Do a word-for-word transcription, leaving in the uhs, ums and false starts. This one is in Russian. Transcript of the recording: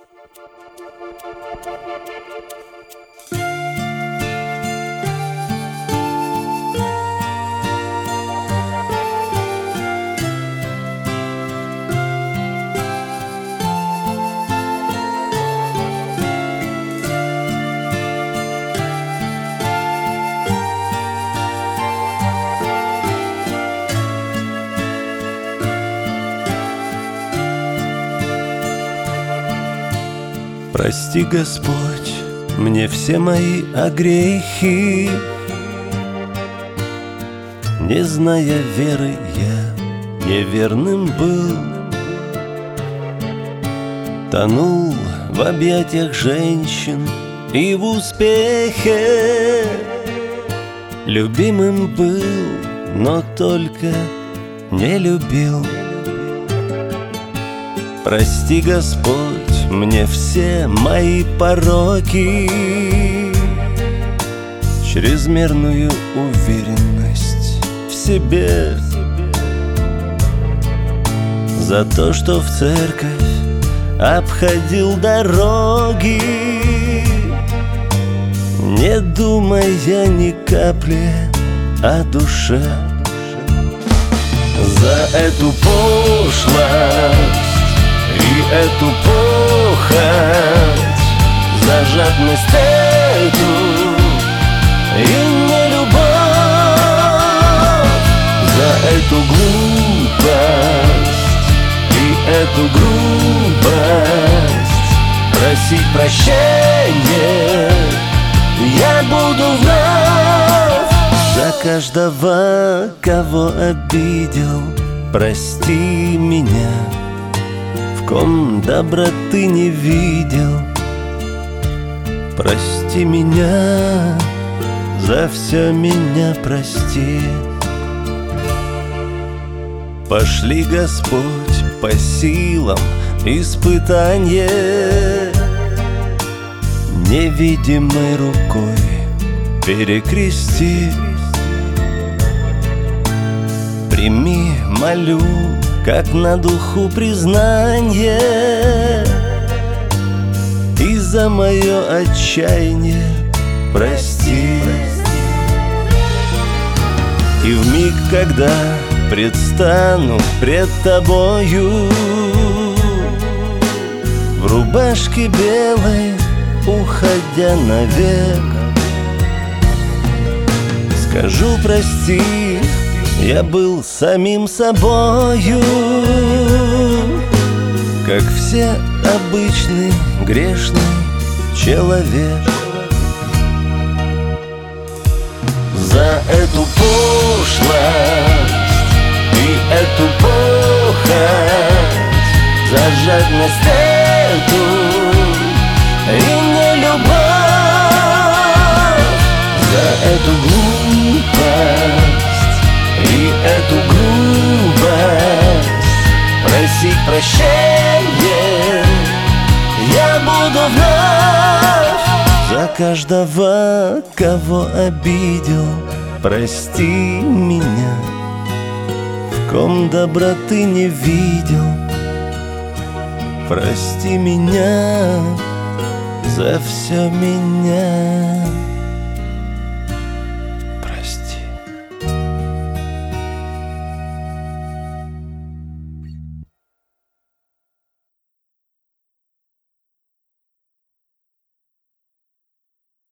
Прости, Господь, мне все мои огрехи. Не зная веры, я неверным был, тонул в объятиях женщин и в успехе. Любимым был, но только не любил. Прости, Господь, мне все мои пороки, чрезмерную уверенность в себе, за то, что в церковь обходил дороги, не думая ни капли о душе. За эту пошлость и эту похоть, за жадность эту и нелюбовь, за эту глупость и эту грубость просить прощения я буду вновь. За каждого, кого обидел, прости меня, в ком доброты не видел. Прости меня, за все меня прости. Пошли, Господь, по силам испытания, невидимой рукой перекрести. Прими, молю, как на духу признание, и за мое отчаяние прости. И в миг, когда предстану пред тобою в рубашке белой, уходя навек, скажу прости, я был самим собою, как все обычный грешный человек. За эту пошлость и эту похоть, за жадность эту и нелюбовь, за эту глупость и эту грубость просить прощения я буду вновь. За каждого, кого обидел, прости меня, в ком доброты не видел. Прости меня, за все меня